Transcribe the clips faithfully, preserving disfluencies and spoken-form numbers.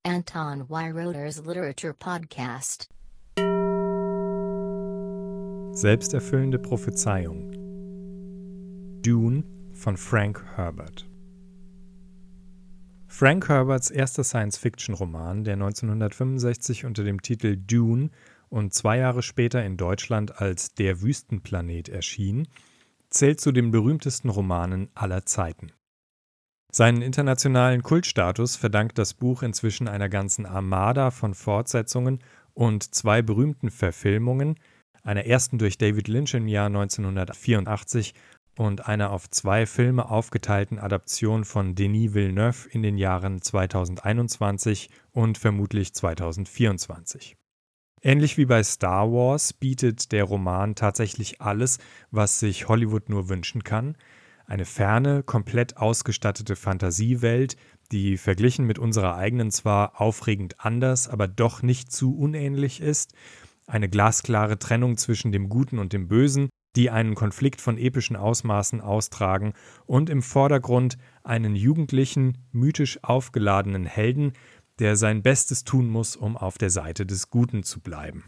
Anton Weiroder's Literature Podcast. Selbsterfüllende Prophezeiung. Dune von Frank Herbert. Frank Herberts erster Science-Fiction-Roman, der neunzehnhundertfünfundsechzig unter dem Titel Dune und zwei Jahre später in Deutschland als Der Wüstenplanet erschien, zählt zu den berühmtesten Romanen aller Zeiten. Seinen internationalen Kultstatus verdankt das Buch inzwischen einer ganzen Armada von Fortsetzungen und zwei berühmten Verfilmungen, einer ersten durch David Lynch im Jahr neunzehnhundertvierundachtzig und einer auf zwei Filme aufgeteilten Adaption von Denis Villeneuve in den Jahren zweitausendeinundzwanzig und vermutlich zweitausendvierundzwanzig. Ähnlich wie bei Star Wars bietet der Roman tatsächlich alles, was sich Hollywood nur wünschen kann. Eine ferne, komplett ausgestattete Fantasiewelt, die verglichen mit unserer eigenen zwar aufregend anders, aber doch nicht zu unähnlich ist, eine glasklare Trennung zwischen dem Guten und dem Bösen, die einen Konflikt von epischen Ausmaßen austragen und im Vordergrund einen jugendlichen, mythisch aufgeladenen Helden, der sein Bestes tun muss, um auf der Seite des Guten zu bleiben.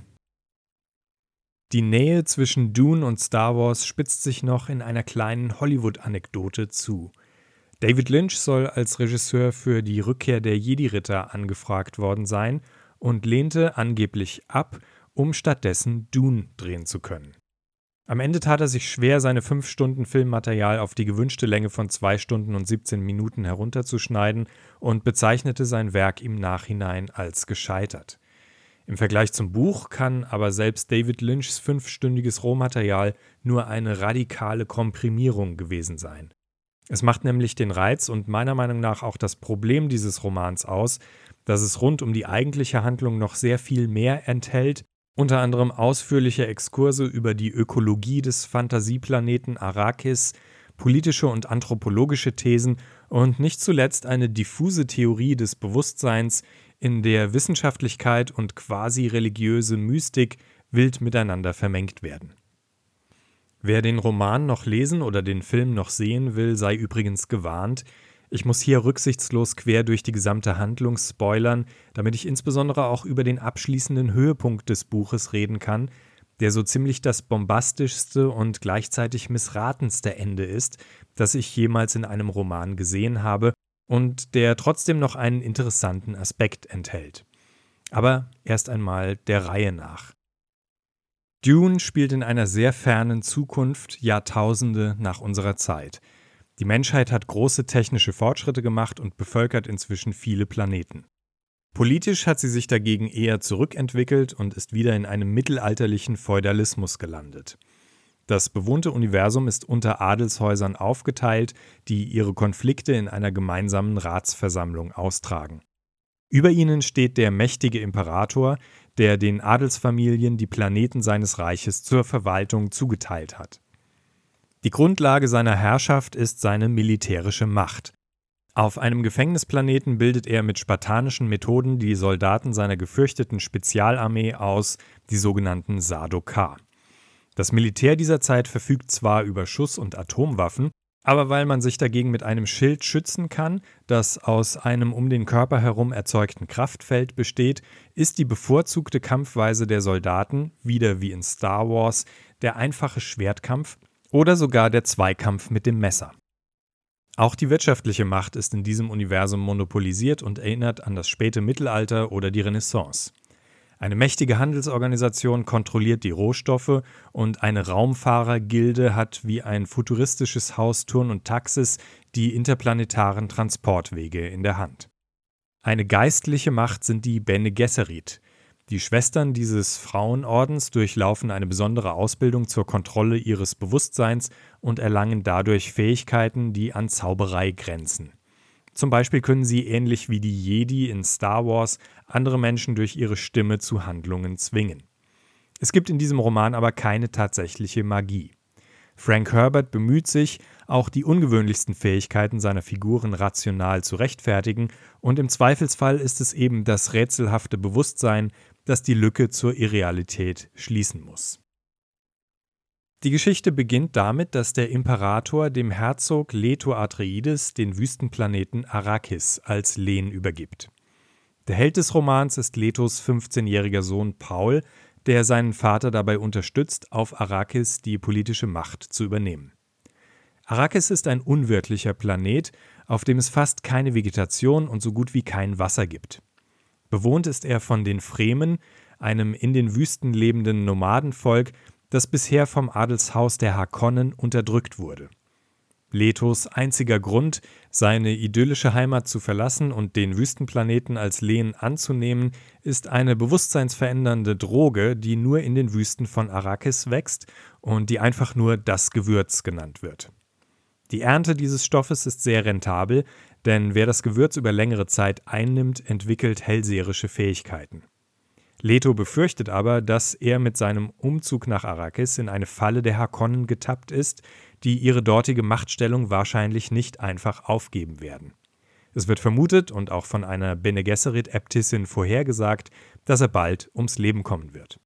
Die Nähe zwischen Dune und Star Wars spitzt sich noch in einer kleinen Hollywood-Anekdote zu. David Lynch soll als Regisseur für die Rückkehr der Jedi-Ritter angefragt worden sein und lehnte angeblich ab, um stattdessen Dune drehen zu können. Am Ende tat er sich schwer, seine fünf Stunden Filmmaterial auf die gewünschte Länge von zwei Stunden und siebzehn Minuten herunterzuschneiden und bezeichnete sein Werk im Nachhinein als gescheitert. Im Vergleich zum Buch kann aber selbst David Lynchs fünfstündiges Rohmaterial nur eine radikale Komprimierung gewesen sein. Es macht nämlich den Reiz und meiner Meinung nach auch das Problem dieses Romans aus, dass es rund um die eigentliche Handlung noch sehr viel mehr enthält, unter anderem ausführliche Exkurse über die Ökologie des Fantasieplaneten Arrakis, politische und anthropologische Thesen und nicht zuletzt eine diffuse Theorie des Bewusstseins, in der Wissenschaftlichkeit und quasi religiöse Mystik wild miteinander vermengt werden. Wer den Roman noch lesen oder den Film noch sehen will, sei übrigens gewarnt. Ich muss hier rücksichtslos quer durch die gesamte Handlung spoilern, damit ich insbesondere auch über den abschließenden Höhepunkt des Buches reden kann, der so ziemlich das bombastischste und gleichzeitig missratenste Ende ist, das ich jemals in einem Roman gesehen habe und der trotzdem noch einen interessanten Aspekt enthält. Aber erst einmal der Reihe nach. Dune spielt in einer sehr fernen Zukunft, Jahrtausende nach unserer Zeit. Die Menschheit hat große technische Fortschritte gemacht und bevölkert inzwischen viele Planeten. Politisch hat sie sich dagegen eher zurückentwickelt und ist wieder in einem mittelalterlichen Feudalismus gelandet. Das bewohnte Universum ist unter Adelshäusern aufgeteilt, die ihre Konflikte in einer gemeinsamen Ratsversammlung austragen. Über ihnen steht der mächtige Imperator, der den Adelsfamilien die Planeten seines Reiches zur Verwaltung zugeteilt hat. Die Grundlage seiner Herrschaft ist seine militärische Macht. Auf einem Gefängnisplaneten bildet er mit spartanischen Methoden die Soldaten seiner gefürchteten Spezialarmee aus, die sogenannten Sardaukar. Das Militär dieser Zeit verfügt zwar über Schuss- und Atomwaffen, aber weil man sich dagegen mit einem Schild schützen kann, das aus einem um den Körper herum erzeugten Kraftfeld besteht, ist die bevorzugte Kampfweise der Soldaten, wieder wie in Star Wars, der einfache Schwertkampf oder sogar der Zweikampf mit dem Messer. Auch die wirtschaftliche Macht ist in diesem Universum monopolisiert und erinnert an das späte Mittelalter oder die Renaissance. Eine mächtige Handelsorganisation kontrolliert die Rohstoffe und eine Raumfahrergilde hat wie ein futuristisches Haus Turn und Taxis die interplanetaren Transportwege in der Hand. Eine geistliche Macht sind die Bene Gesserit. Die Schwestern dieses Frauenordens durchlaufen eine besondere Ausbildung zur Kontrolle ihres Bewusstseins und erlangen dadurch Fähigkeiten, die an Zauberei grenzen. Zum Beispiel können sie ähnlich wie die Jedi in Star Wars andere Menschen durch ihre Stimme zu Handlungen zwingen. Es gibt in diesem Roman aber keine tatsächliche Magie. Frank Herbert bemüht sich, auch die ungewöhnlichsten Fähigkeiten seiner Figuren rational zu rechtfertigen, und im Zweifelsfall ist es eben das rätselhafte Bewusstsein, das die Lücke zur Irrealität schließen muss. Die Geschichte beginnt damit, dass der Imperator dem Herzog Leto Atreides den Wüstenplaneten Arrakis als Lehen übergibt. Der Held des Romans ist Letos fünfzehnjähriger Sohn Paul, der seinen Vater dabei unterstützt, auf Arrakis die politische Macht zu übernehmen. Arrakis ist ein unwirtlicher Planet, auf dem es fast keine Vegetation und so gut wie kein Wasser gibt. Bewohnt ist er von den Fremen, einem in den Wüsten lebenden Nomadenvolk, das bisher vom Adelshaus der Harkonnen unterdrückt wurde. Letos einziger Grund, seine idyllische Heimat zu verlassen und den Wüstenplaneten als Lehen anzunehmen, ist eine bewusstseinsverändernde Droge, die nur in den Wüsten von Arrakis wächst und die einfach nur das Gewürz genannt wird. Die Ernte dieses Stoffes ist sehr rentabel, denn wer das Gewürz über längere Zeit einnimmt, entwickelt hellseherische Fähigkeiten. Leto befürchtet aber, dass er mit seinem Umzug nach Arrakis in eine Falle der Harkonnen getappt ist, die ihre dortige Machtstellung wahrscheinlich nicht einfach aufgeben werden. Es wird vermutet und auch von einer Bene Gesserit-Äbtissin vorhergesagt, dass er bald ums Leben kommen wird.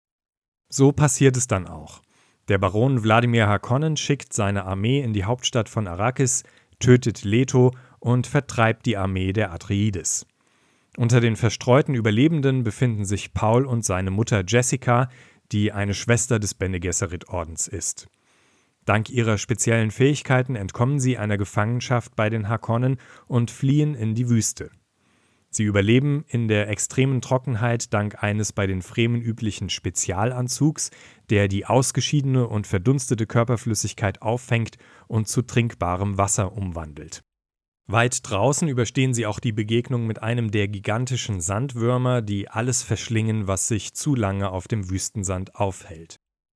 So passiert es dann auch. Der Baron Wladimir Harkonnen schickt seine Armee in die Hauptstadt von Arrakis, tötet Leto und vertreibt die Armee der Atreides. Unter den verstreuten Überlebenden befinden sich Paul und seine Mutter Jessica, die eine Schwester des Bene Gesserit-Ordens ist. Dank ihrer speziellen Fähigkeiten entkommen sie einer Gefangenschaft bei den Harkonnen und fliehen in die Wüste. Sie überleben in der extremen Trockenheit dank eines bei den Fremen üblichen Spezialanzugs, der die ausgeschiedene und verdunstete Körperflüssigkeit auffängt und zu trinkbarem Wasser umwandelt. Weit draußen überstehen sie auch die Begegnung mit einem der gigantischen Sandwürmer, die alles verschlingen, was sich zu lange auf dem Wüstensand aufhält.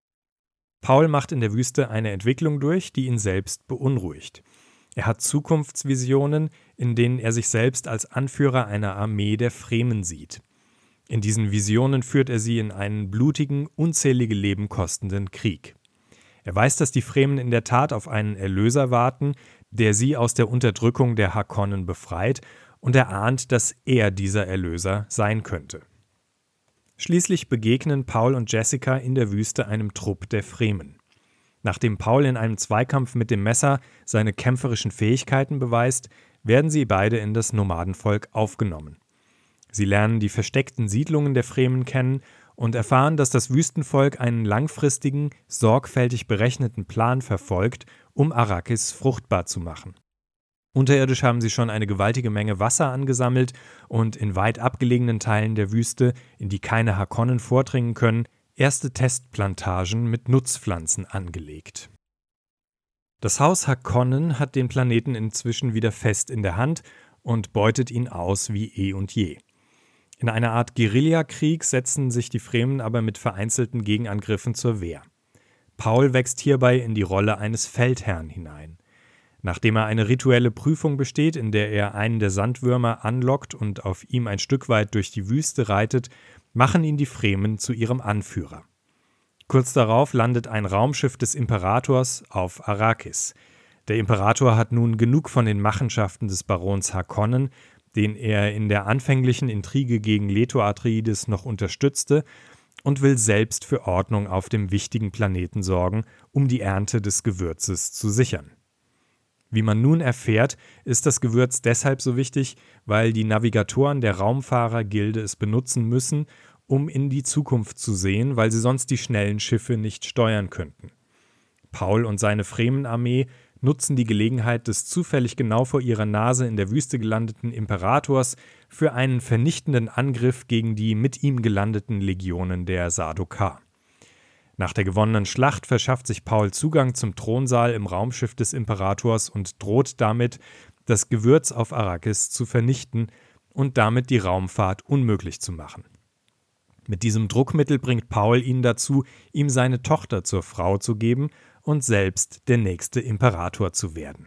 Paul macht in der Wüste eine Entwicklung durch, die ihn selbst beunruhigt. Er hat Zukunftsvisionen, in denen er sich selbst als Anführer einer Armee der Fremen sieht. In diesen Visionen führt er sie in einen blutigen, unzählige Leben kostenden Krieg. Er weiß, dass die Fremen in der Tat auf einen Erlöser warten, der sie aus der Unterdrückung der Harkonnen befreit, und er ahnt, dass er dieser Erlöser sein könnte. Schließlich begegnen Paul und Jessica in der Wüste einem Trupp der Fremen. Nachdem Paul in einem Zweikampf mit dem Messer seine kämpferischen Fähigkeiten beweist, werden sie beide in das Nomadenvolk aufgenommen. Sie lernen die versteckten Siedlungen der Fremen kennen und erfahren, dass das Wüstenvolk einen langfristigen, sorgfältig berechneten Plan verfolgt, um Arrakis fruchtbar zu machen. Unterirdisch haben sie schon eine gewaltige Menge Wasser angesammelt und in weit abgelegenen Teilen der Wüste, in die keine Harkonnen vordringen können, erste Testplantagen mit Nutzpflanzen angelegt. Das Haus Harkonnen hat den Planeten inzwischen wieder fest in der Hand und beutet ihn aus wie eh und je. In einer Art Guerillakrieg setzen sich die Fremen aber mit vereinzelten Gegenangriffen zur Wehr. Paul wächst hierbei in die Rolle eines Feldherrn hinein. Nachdem er eine rituelle Prüfung besteht, in der er einen der Sandwürmer anlockt und auf ihm ein Stück weit durch die Wüste reitet, machen ihn die Fremen zu ihrem Anführer. Kurz darauf landet ein Raumschiff des Imperators auf Arrakis. Der Imperator hat nun genug von den Machenschaften des Barons Harkonnen, den er in der anfänglichen Intrige gegen Leto Atreides noch unterstützte, und will selbst für Ordnung auf dem wichtigen Planeten sorgen, um die Ernte des Gewürzes zu sichern. Wie man nun erfährt, ist das Gewürz deshalb so wichtig, weil die Navigatoren der Raumfahrergilde es benutzen müssen, um in die Zukunft zu sehen, weil sie sonst die schnellen Schiffe nicht steuern könnten. Paul und seine Fremenarmee nutzen die Gelegenheit des zufällig genau vor ihrer Nase in der Wüste gelandeten Imperators für einen vernichtenden Angriff gegen die mit ihm gelandeten Legionen der Sardaukar. Nach der gewonnenen Schlacht verschafft sich Paul Zugang zum Thronsaal im Raumschiff des Imperators und droht damit, das Gewürz auf Arrakis zu vernichten und damit die Raumfahrt unmöglich zu machen. Mit diesem Druckmittel bringt Paul ihn dazu, ihm seine Tochter zur Frau zu geben und selbst der nächste Imperator zu werden.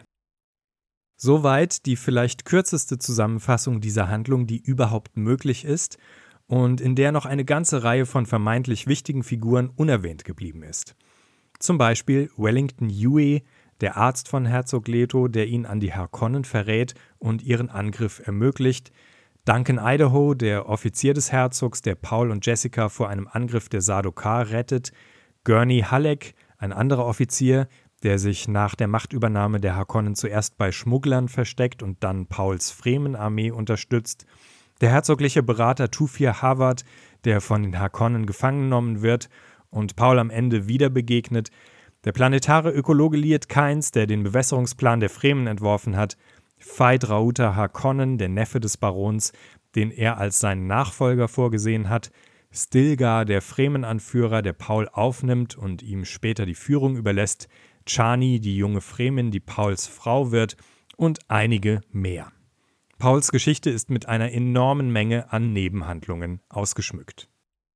Soweit die vielleicht kürzeste Zusammenfassung dieser Handlung, die überhaupt möglich ist und in der noch eine ganze Reihe von vermeintlich wichtigen Figuren unerwähnt geblieben ist. Zum Beispiel Wellington Yueh, der Arzt von Herzog Leto, der ihn an die Harkonnen verrät und ihren Angriff ermöglicht, Duncan Idaho, der Offizier des Herzogs, der Paul und Jessica vor einem Angriff der Sardaukar rettet, Gurney Halleck, ein anderer Offizier, der sich nach der Machtübernahme der Harkonnen zuerst bei Schmugglern versteckt und dann Pauls Fremenarmee unterstützt, Der herzogliche Berater Thufir Hawat, der von den Harkonnen gefangen genommen wird und Paul am Ende wieder begegnet, der planetare Ökologe Liet Kynes, der den Bewässerungsplan der Fremen entworfen hat, Feyd Rautha Harkonnen, der Neffe des Barons, den er als seinen Nachfolger vorgesehen hat, Stilgar, der Fremen-Anführer, der Paul aufnimmt und ihm später die Führung überlässt, Chani, die junge Fremin, die Pauls Frau wird, und einige mehr. Pauls Geschichte ist mit einer enormen Menge an Nebenhandlungen ausgeschmückt.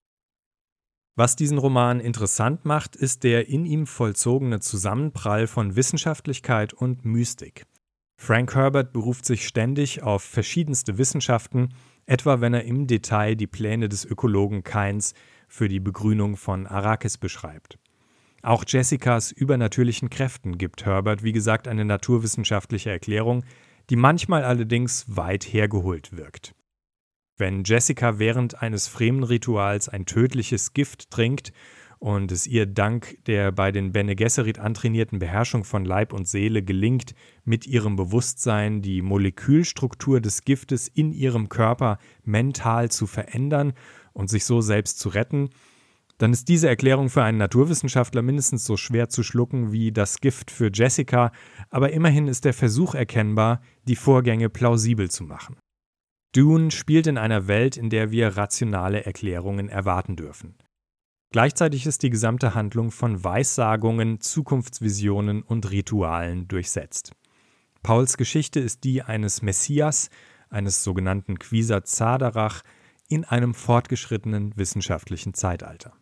Was diesen Roman interessant macht, ist der in ihm vollzogene Zusammenprall von Wissenschaftlichkeit und Mystik. Frank Herbert beruft sich ständig auf verschiedenste Wissenschaften, etwa wenn er im Detail die Pläne des Ökologen Kynes für die Begrünung von Arrakis beschreibt. Auch Jessicas übernatürlichen Kräften gibt Herbert, wie gesagt, eine naturwissenschaftliche Erklärung, die manchmal allerdings weit hergeholt wirkt. Wenn Jessica während eines Fremenrituals ein tödliches Gift trinkt und es ihr dank der bei den Bene Gesserit antrainierten Beherrschung von Leib und Seele gelingt, mit ihrem Bewusstsein die Molekülstruktur des Giftes in ihrem Körper mental zu verändern und sich so selbst zu retten, dann ist diese Erklärung für einen Naturwissenschaftler mindestens so schwer zu schlucken wie das Gift für Jessica, aber immerhin ist der Versuch erkennbar, die Vorgänge plausibel zu machen. Dune spielt in einer Welt, in der wir rationale Erklärungen erwarten dürfen. Gleichzeitig ist die gesamte Handlung von Weissagungen, Zukunftsvisionen und Ritualen durchsetzt. Pauls Geschichte ist die eines Messias, eines sogenannten Kwisatz Haderach, in einem fortgeschrittenen wissenschaftlichen Zeitalter.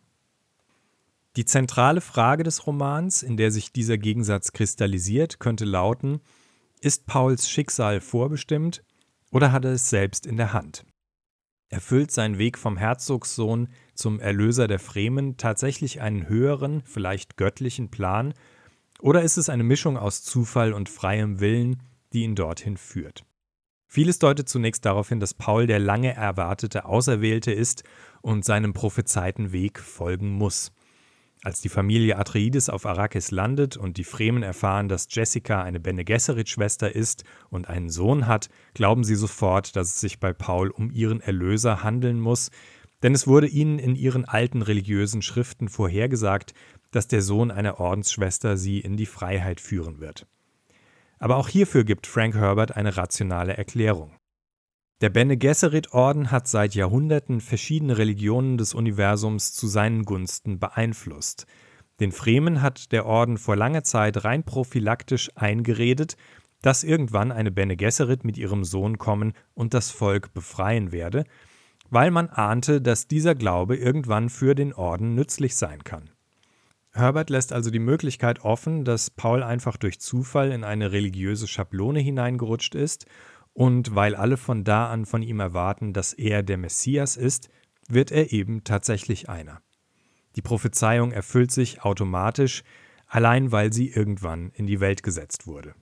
Die zentrale Frage des Romans, in der sich dieser Gegensatz kristallisiert, könnte lauten: Ist Pauls Schicksal vorbestimmt oder hat er es selbst in der Hand? Erfüllt sein Weg vom Herzogssohn zum Erlöser der Fremen tatsächlich einen höheren, vielleicht göttlichen Plan, oder ist es eine Mischung aus Zufall und freiem Willen, die ihn dorthin führt? Vieles deutet zunächst darauf hin, dass Paul der lange erwartete Auserwählte ist und seinem prophezeiten Weg folgen muss. Als die Familie Atreides auf Arrakis landet und die Fremen erfahren, dass Jessica eine Bene Gesserit-Schwester ist und einen Sohn hat, glauben sie sofort, dass es sich bei Paul um ihren Erlöser handeln muss, denn es wurde ihnen in ihren alten religiösen Schriften vorhergesagt, dass der Sohn einer Ordensschwester sie in die Freiheit führen wird. Aber auch hierfür gibt Frank Herbert eine rationale Erklärung. Der Bene Gesserit-Orden hat seit Jahrhunderten verschiedene Religionen des Universums zu seinen Gunsten beeinflusst. Den Fremen hat der Orden vor langer Zeit rein prophylaktisch eingeredet, dass irgendwann eine Bene Gesserit mit ihrem Sohn kommen und das Volk befreien werde, weil man ahnte, dass dieser Glaube irgendwann für den Orden nützlich sein kann. Herbert lässt also die Möglichkeit offen, dass Paul einfach durch Zufall in eine religiöse Schablone hineingerutscht ist, und weil alle von da an von ihm erwarten, dass er der Messias ist, wird er eben tatsächlich einer. Die Prophezeiung erfüllt sich automatisch, allein weil sie irgendwann in die Welt gesetzt wurde.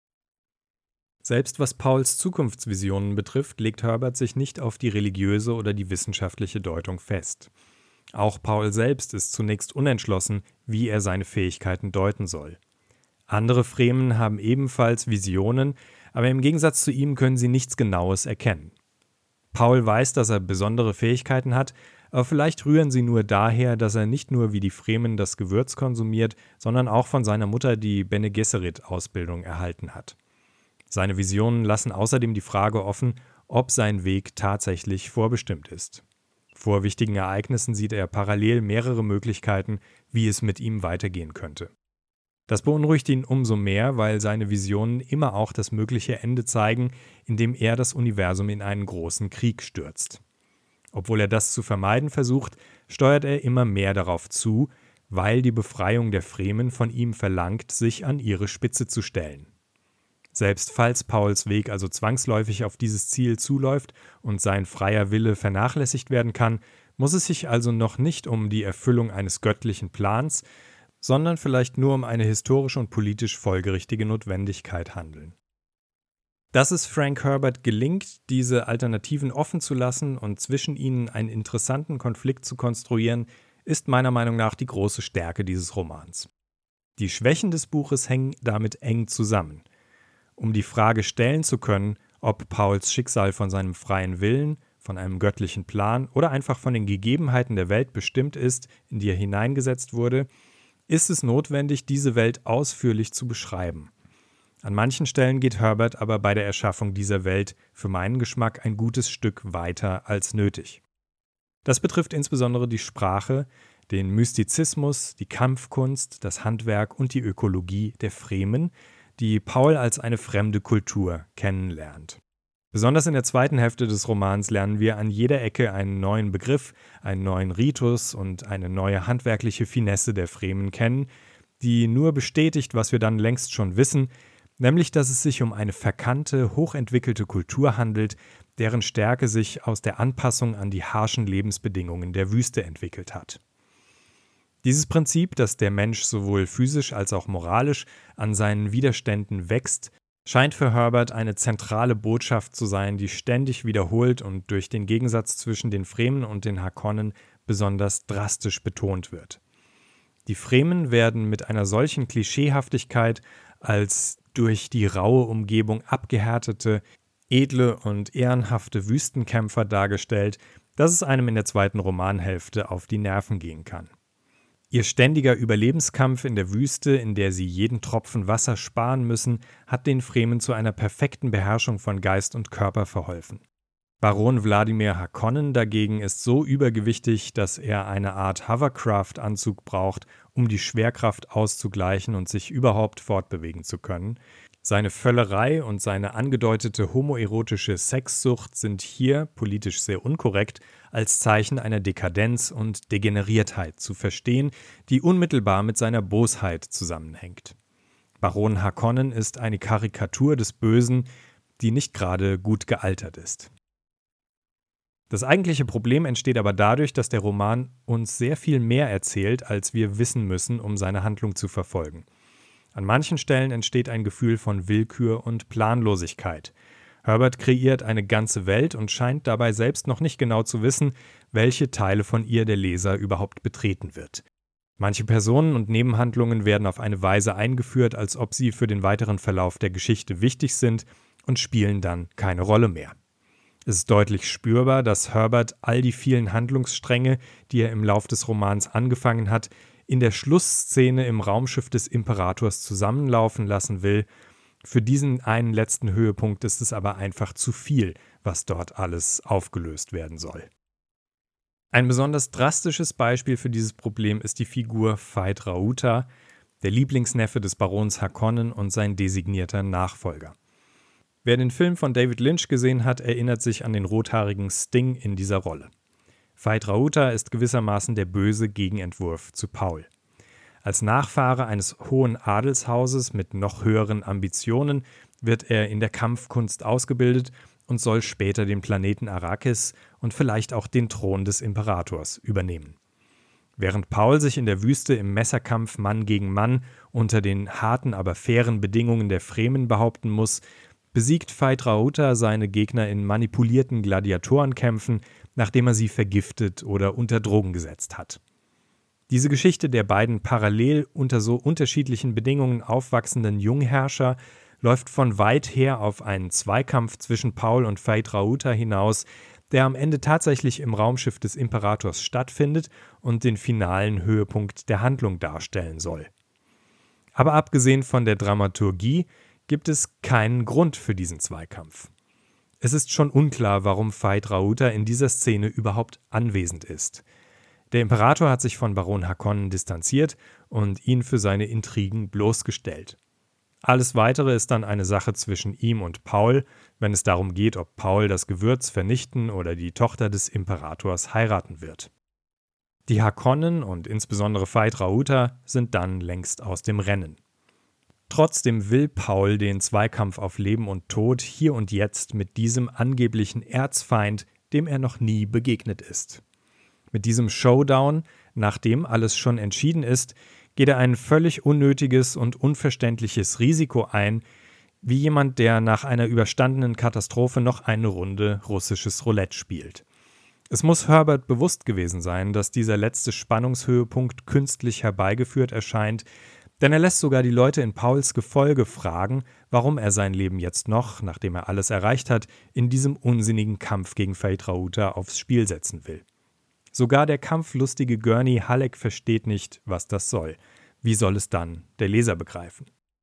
Selbst was Pauls Zukunftsvisionen betrifft, legt Herbert sich nicht auf die religiöse oder die wissenschaftliche Deutung fest. Auch Paul selbst ist zunächst unentschlossen, wie er seine Fähigkeiten deuten soll. Andere Fremen haben ebenfalls Visionen, aber im Gegensatz zu ihm können sie nichts Genaues erkennen. Paul weiß, dass er besondere Fähigkeiten hat, aber vielleicht rühren sie nur daher, dass er nicht nur wie die Fremen das Gewürz konsumiert, sondern auch von seiner Mutter die Bene Gesserit-Ausbildung erhalten hat. Seine Visionen lassen außerdem die Frage offen, ob sein Weg tatsächlich vorbestimmt ist. Vor wichtigen Ereignissen sieht er parallel mehrere Möglichkeiten, wie es mit ihm weitergehen könnte. Das beunruhigt ihn umso mehr, weil seine Visionen immer auch das mögliche Ende zeigen, indem er das Universum in einen großen Krieg stürzt. Obwohl er das zu vermeiden versucht, steuert er immer mehr darauf zu, weil die Befreiung der Fremen von ihm verlangt, sich an ihre Spitze zu stellen. Selbst falls Pauls Weg also zwangsläufig auf dieses Ziel zuläuft und sein freier Wille vernachlässigt werden kann, muss es sich also noch nicht um die Erfüllung eines göttlichen Plans, sondern vielleicht nur um eine historisch und politisch folgerichtige Notwendigkeit handeln. Dass es Frank Herbert gelingt, diese Alternativen offen zu lassen und zwischen ihnen einen interessanten Konflikt zu konstruieren, ist meiner Meinung nach die große Stärke dieses Romans. Die Schwächen des Buches hängen damit eng zusammen. Um die Frage stellen zu können, ob Pauls Schicksal von seinem freien Willen von einem göttlichen Plan oder einfach von den Gegebenheiten der Welt bestimmt ist, in die er hineingesetzt wurde, ist es notwendig, diese Welt ausführlich zu beschreiben. An manchen Stellen geht Herbert aber bei der Erschaffung dieser Welt für meinen Geschmack ein gutes Stück weiter als nötig. Das betrifft insbesondere die Sprache, den Mystizismus, die Kampfkunst, das Handwerk und die Ökologie der Fremen, die Paul als eine fremde Kultur kennenlernt. Besonders in der zweiten Hälfte des Romans lernen wir an jeder Ecke einen neuen Begriff, einen neuen Ritus und eine neue handwerkliche Finesse der Fremen kennen, die nur bestätigt, was wir dann längst schon wissen, nämlich dass es sich um eine verkannte, hochentwickelte Kultur handelt, deren Stärke sich aus der Anpassung an die harschen Lebensbedingungen der Wüste entwickelt hat. Dieses Prinzip, dass der Mensch sowohl physisch als auch moralisch an seinen Widerständen wächst, scheint für Herbert eine zentrale Botschaft zu sein, die ständig wiederholt und durch den Gegensatz zwischen den Fremen und den Harkonnen besonders drastisch betont wird. Die Fremen werden mit einer solchen Klischeehaftigkeit als durch die raue Umgebung abgehärtete, edle und ehrenhafte Wüstenkämpfer dargestellt, dass es einem in der zweiten Romanhälfte auf die Nerven gehen kann. Ihr ständiger Überlebenskampf in der Wüste, in der sie jeden Tropfen Wasser sparen müssen, hat den Fremen zu einer perfekten Beherrschung von Geist und Körper verholfen. Baron Wladimir Harkonnen dagegen ist so übergewichtig, dass er eine Art Hovercraft-Anzug braucht, um die Schwerkraft auszugleichen und sich überhaupt fortbewegen zu können. Seine Völlerei und seine angedeutete homoerotische Sexsucht sind hier, politisch sehr unkorrekt, als Zeichen einer Dekadenz und Degeneriertheit zu verstehen, die unmittelbar mit seiner Bosheit zusammenhängt. Baron Harkonnen ist eine Karikatur des Bösen, die nicht gerade gut gealtert ist. Das eigentliche Problem entsteht aber dadurch, dass der Roman uns sehr viel mehr erzählt, als wir wissen müssen, um seine Handlung zu verfolgen. An manchen Stellen entsteht ein Gefühl von Willkür und Planlosigkeit. Herbert kreiert eine ganze Welt und scheint dabei selbst noch nicht genau zu wissen, welche Teile von ihr der Leser überhaupt betreten wird. Manche Personen und Nebenhandlungen werden auf eine Weise eingeführt, als ob sie für den weiteren Verlauf der Geschichte wichtig sind und spielen dann keine Rolle mehr. Es ist deutlich spürbar, dass Herbert all die vielen Handlungsstränge, die er im Lauf des Romans angefangen hat, in der Schlussszene im Raumschiff des Imperators zusammenlaufen lassen will. Für diesen einen letzten Höhepunkt ist es aber einfach zu viel, was dort alles aufgelöst werden soll. Ein besonders drastisches Beispiel für dieses Problem ist die Figur Veit Rauta, der Lieblingsneffe des Barons Harkonnen und sein designierter Nachfolger. Wer den Film von David Lynch gesehen hat, erinnert sich an den rothaarigen Sting in dieser Rolle. Veit Rauta ist gewissermaßen der böse Gegenentwurf zu Paul. Als Nachfahre eines hohen Adelshauses mit noch höheren Ambitionen wird er in der Kampfkunst ausgebildet und soll später den Planeten Arrakis und vielleicht auch den Thron des Imperators übernehmen. Während Paul sich in der Wüste im Messerkampf Mann gegen Mann unter den harten, aber fairen Bedingungen der Fremen behaupten muss, besiegt Veit Rauta seine Gegner in manipulierten Gladiatorenkämpfen, nachdem er sie vergiftet oder unter Drogen gesetzt hat. Diese Geschichte der beiden parallel unter so unterschiedlichen Bedingungen aufwachsenden Jungherrscher läuft von weit her auf einen Zweikampf zwischen Paul und Veit Rauta hinaus, der am Ende tatsächlich im Raumschiff des Imperators stattfindet und den finalen Höhepunkt der Handlung darstellen soll. Aber abgesehen von der Dramaturgie gibt es keinen Grund für diesen Zweikampf. Es ist schon unklar, warum Veit Rauta in dieser Szene überhaupt anwesend ist. Der Imperator hat sich von Baron Harkonnen distanziert und ihn für seine Intrigen bloßgestellt. Alles Weitere ist dann eine Sache zwischen ihm und Paul, wenn es darum geht, ob Paul das Gewürz vernichten oder die Tochter des Imperators heiraten wird. Die Harkonnen und insbesondere Veit Rauta sind dann längst aus dem Rennen. Trotzdem will Paul den Zweikampf auf Leben und Tod hier und jetzt mit diesem angeblichen Erzfeind, dem er noch nie begegnet ist. Mit diesem Showdown, nachdem alles schon entschieden ist, geht er ein völlig unnötiges und unverständliches Risiko ein, wie jemand, der nach einer überstandenen Katastrophe noch eine Runde russisches Roulette spielt. Es muss Herbert bewusst gewesen sein, dass dieser letzte Spannungshöhepunkt künstlich herbeigeführt erscheint, Denn er lässt sogar die Leute in Pauls Gefolge fragen, warum er sein Leben jetzt noch, nachdem er alles erreicht hat, in diesem unsinnigen Kampf gegen Feyd-Rautha aufs Spiel setzen will. Sogar der kampflustige Gurney Halleck versteht nicht, was das soll. Wie soll es dann der Leser begreifen?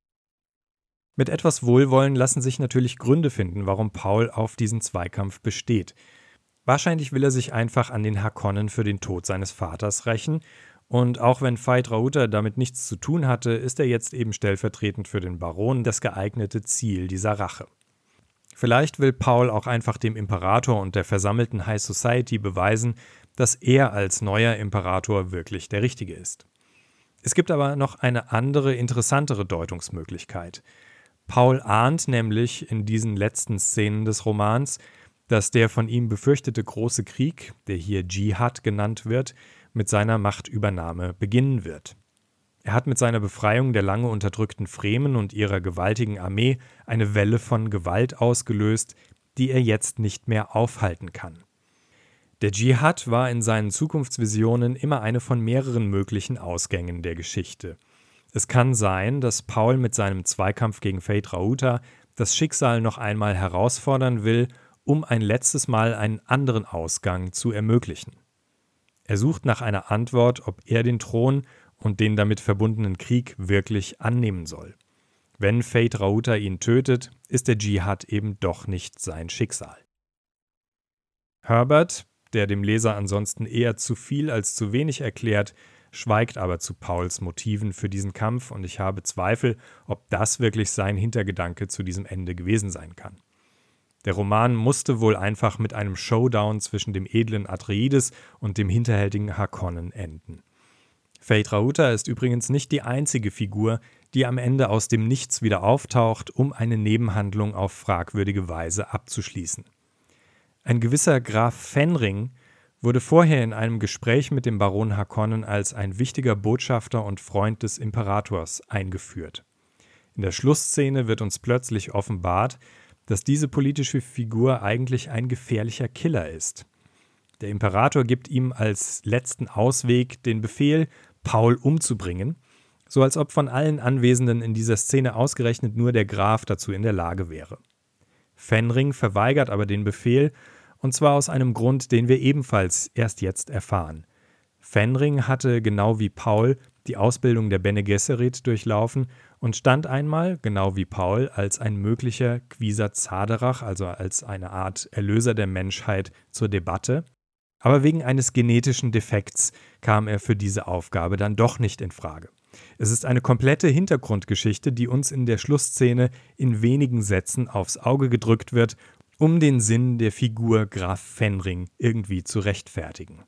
Mit etwas Wohlwollen lassen sich natürlich Gründe finden, warum Paul auf diesen Zweikampf besteht. Wahrscheinlich will er sich einfach an den Harkonnen für den Tod seines Vaters rächen. Und auch wenn Feyd-Rautha damit nichts zu tun hatte, ist er jetzt eben stellvertretend für den Baron das geeignete Ziel dieser Rache. Vielleicht will Paul auch einfach dem Imperator und der versammelten High Society beweisen, dass er als neuer Imperator wirklich der Richtige ist. Es gibt aber noch eine andere, interessantere Deutungsmöglichkeit. Paul ahnt nämlich in diesen letzten Szenen des Romans, dass der von ihm befürchtete große Krieg, der hier Dschihad genannt wird, mit seiner Machtübernahme beginnen wird. Er hat mit seiner Befreiung der lange unterdrückten Fremen und ihrer gewaltigen Armee eine Welle von Gewalt ausgelöst, die er jetzt nicht mehr aufhalten kann. Der Dschihad war in seinen Zukunftsvisionen immer eine von mehreren möglichen Ausgängen der Geschichte. Es kann sein, dass Paul mit seinem Zweikampf gegen Feyd-Rautha das Schicksal noch einmal herausfordern will, um ein letztes Mal einen anderen Ausgang zu ermöglichen. Er sucht nach einer Antwort, ob er den Thron und den damit verbundenen Krieg wirklich annehmen soll. Wenn Feyd-Rautha ihn tötet, ist der Dschihad eben doch nicht sein Schicksal. Herbert, der dem Leser ansonsten eher zu viel als zu wenig erklärt, schweigt aber zu Pauls Motiven für diesen Kampf und ich habe Zweifel, ob das wirklich sein Hintergedanke zu diesem Ende gewesen sein kann. Der Roman musste wohl einfach mit einem Showdown zwischen dem edlen Atreides und dem hinterhältigen Harkonnen enden. Feyd-Rautha ist übrigens nicht die einzige Figur, die am Ende aus dem Nichts wieder auftaucht, um eine Nebenhandlung auf fragwürdige Weise abzuschließen. Ein gewisser Graf Fenring wurde vorher in einem Gespräch mit dem Baron Harkonnen als ein wichtiger Botschafter und Freund des Imperators eingeführt. In der Schlussszene wird uns plötzlich offenbart, dass diese politische Figur eigentlich ein gefährlicher Killer ist. Der Imperator gibt ihm als letzten Ausweg den Befehl, Paul umzubringen, so als ob von allen Anwesenden in dieser Szene ausgerechnet nur der Graf dazu in der Lage wäre. Fenring verweigert aber den Befehl, und zwar aus einem Grund, den wir ebenfalls erst jetzt erfahren. Fenring hatte genau wie Paul die Ausbildung der Bene Gesserit durchlaufen und stand einmal, genau wie Paul, als ein möglicher Kwisatz Haderach, also als eine Art Erlöser der Menschheit, zur Debatte. Aber wegen eines genetischen Defekts kam er für diese Aufgabe dann doch nicht in Frage. Es ist eine komplette Hintergrundgeschichte, die uns in der Schlussszene in wenigen Sätzen aufs Auge gedrückt wird, um den Sinn der Figur Graf Fenring irgendwie zu rechtfertigen.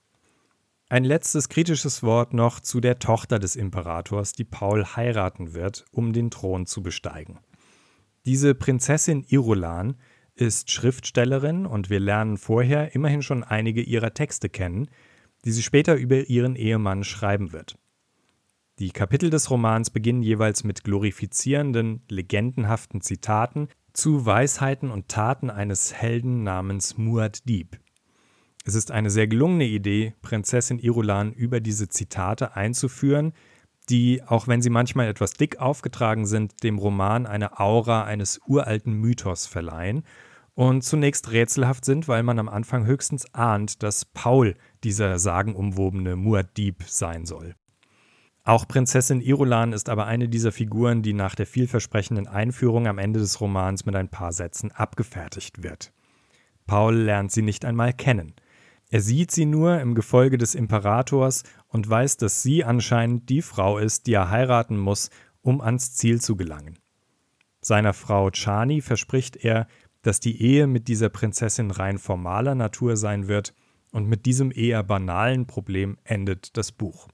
Ein letztes kritisches Wort noch zu der Tochter des Imperators, die Paul heiraten wird, um den Thron zu besteigen. Diese Prinzessin Irulan ist Schriftstellerin und wir lernen vorher immerhin schon einige ihrer Texte kennen, die sie später über ihren Ehemann schreiben wird. Die Kapitel des Romans beginnen jeweils mit glorifizierenden, legendenhaften Zitaten zu Weisheiten und Taten eines Helden namens Muad'Dib. Es ist eine sehr gelungene Idee, Prinzessin Irulan über diese Zitate einzuführen, die, auch wenn sie manchmal etwas dick aufgetragen sind, dem Roman eine Aura eines uralten Mythos verleihen und zunächst rätselhaft sind, weil man am Anfang höchstens ahnt, dass Paul dieser sagenumwobene Muad'Dib sein soll. Auch Prinzessin Irulan ist aber eine dieser Figuren, die nach der vielversprechenden Einführung am Ende des Romans mit ein paar Sätzen abgefertigt wird. Paul lernt sie nicht einmal kennen. Er sieht sie nur im Gefolge des Imperators und weiß, dass sie anscheinend die Frau ist, die er heiraten muss, um ans Ziel zu gelangen. Seiner Frau Chani verspricht er, dass die Ehe mit dieser Prinzessin rein formaler Natur sein wird, und mit diesem eher banalen Problem endet das Buch.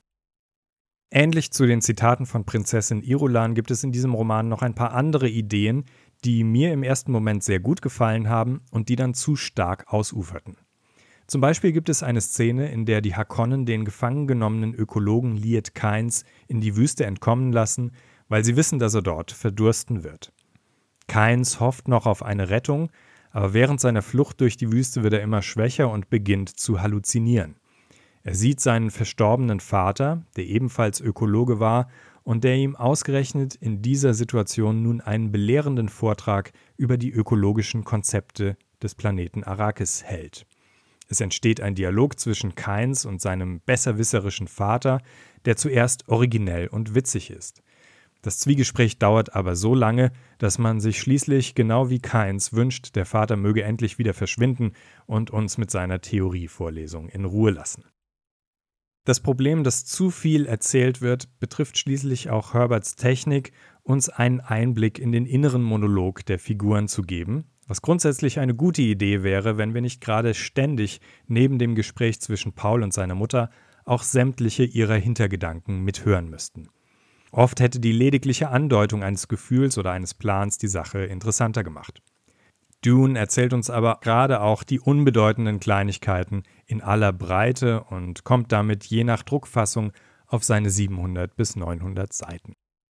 Ähnlich zu den Zitaten von Prinzessin Irulan gibt es in diesem Roman noch ein paar andere Ideen, die mir im ersten Moment sehr gut gefallen haben und die dann zu stark ausuferten. Zum Beispiel gibt es eine Szene, in der die Harkonnen den gefangen genommenen Ökologen Liet Kynes in die Wüste entkommen lassen, weil sie wissen, dass er dort verdursten wird. Kynes hofft noch auf eine Rettung, aber während seiner Flucht durch die Wüste wird er immer schwächer und beginnt zu halluzinieren. Er sieht seinen verstorbenen Vater, der ebenfalls Ökologe war, und der ihm ausgerechnet in dieser Situation nun einen belehrenden Vortrag über die ökologischen Konzepte des Planeten Arrakis hält. Es entsteht ein Dialog zwischen Kynes und seinem besserwisserischen Vater, der zuerst originell und witzig ist. Das Zwiegespräch dauert aber so lange, dass man sich schließlich genau wie Kynes wünscht, der Vater möge endlich wieder verschwinden und uns mit seiner Theorievorlesung in Ruhe lassen. Das Problem, dass zu viel erzählt wird, betrifft schließlich auch Herberts Technik, uns einen Einblick in den inneren Monolog der Figuren zu geben, was grundsätzlich eine gute Idee wäre, wenn wir nicht gerade ständig neben dem Gespräch zwischen Paul und seiner Mutter auch sämtliche ihrer Hintergedanken mithören müssten. Oft hätte die ledigliche Andeutung eines Gefühls oder eines Plans die Sache interessanter gemacht. Dune erzählt uns aber gerade auch die unbedeutenden Kleinigkeiten in aller Breite und kommt damit je nach Druckfassung auf seine siebenhundert bis neunhundert Seiten.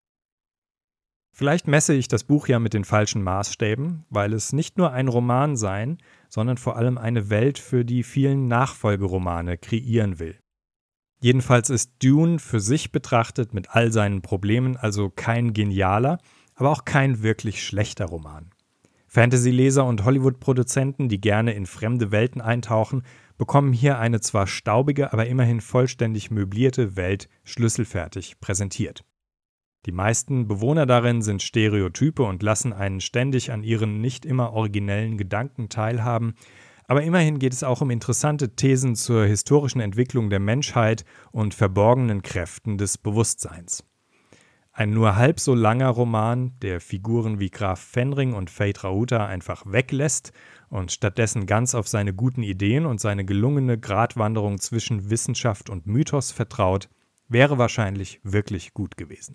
Vielleicht messe ich das Buch ja mit den falschen Maßstäben, weil es nicht nur ein Roman sein, sondern vor allem eine Welt für die vielen Nachfolgeromane kreieren will. Jedenfalls ist Dune für sich betrachtet mit all seinen Problemen also kein genialer, aber auch kein wirklich schlechter Roman. Fantasy-Leser und Hollywood-Produzenten, die gerne in fremde Welten eintauchen, bekommen hier eine zwar staubige, aber immerhin vollständig möblierte Welt schlüsselfertig präsentiert. Die meisten Bewohner darin sind Stereotype und lassen einen ständig an ihren nicht immer originellen Gedanken teilhaben, aber immerhin geht es auch um interessante Thesen zur historischen Entwicklung der Menschheit und verborgenen Kräften des Bewusstseins. Ein nur halb so langer Roman, der Figuren wie Graf Fenring und Feyd Rautha einfach weglässt und stattdessen ganz auf seine guten Ideen und seine gelungene Gratwanderung zwischen Wissenschaft und Mythos vertraut, wäre wahrscheinlich wirklich gut gewesen.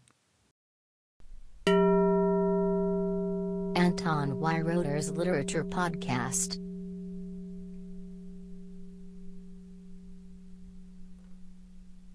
Anton Weiroder's Literature Podcast.